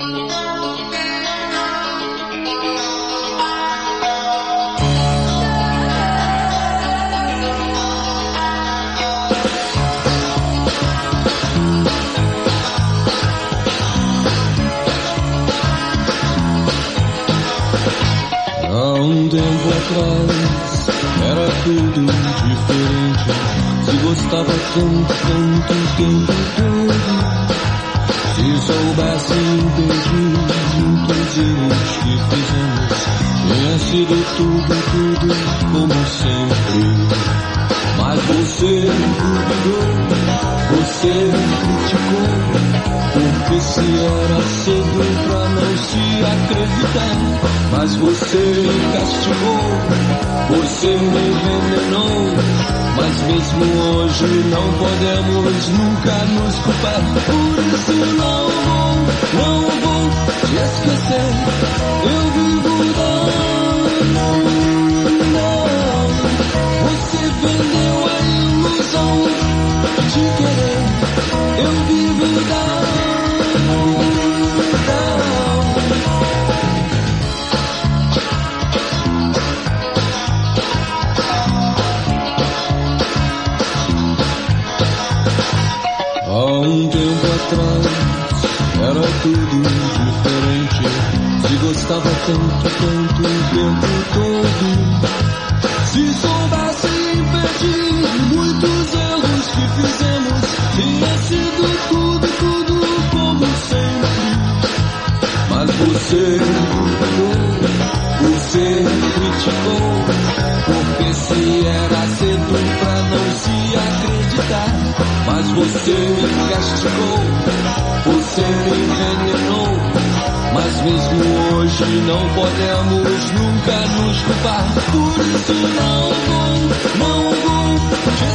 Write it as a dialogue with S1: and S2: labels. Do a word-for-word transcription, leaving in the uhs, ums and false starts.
S1: Era tudo diferente. Se gostava tanto, tanto o tempo todo. Se soubesse impedir muitos erros que fizemos, tinha sido tudo, tudo como sempre. Mas você duvidou, você criticou, porque se era cedo pra não se acreditar. Mas você me castigou, você me envenenou. Mas mesmo hoje não podemos nunca nos culpar. Por isso não vou, não vou te esquecer. Eu vivo dando. Você vendeu a ilusão de querer. Eu vivo dando. Há um tempo atrás era tudo diferente. Se gostava tanto, tanto o tempo todo. Se soubesse impedir muitos erros que fizemos, tinha sido tudo, tudo como sempre. Mas você mudou, você criticou, porque se era cedo pra não se acreditar. Mas você me castigou, você me envenenou. Mas mesmo hoje não podemos nunca nos culpar. Por isso não vou, não vou te